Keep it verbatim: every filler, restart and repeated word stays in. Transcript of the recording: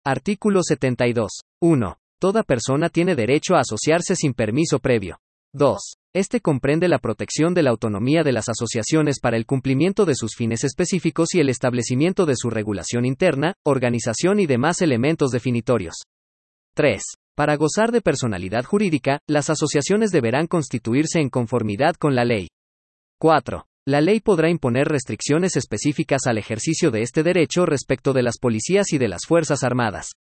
Artículo setenta y dos. uno. Toda persona tiene derecho a asociarse sin permiso previo. dos. Este comprende la protección de la autonomía de las asociaciones para el cumplimiento de sus fines específicos y el establecimiento de su regulación interna, organización y demás elementos definitorios. tres. Para gozar de personalidad jurídica, las asociaciones deberán constituirse en conformidad con la ley. cuatro. La ley podrá imponer restricciones específicas al ejercicio de este derecho respecto de las policías y de las Fuerzas Armadas.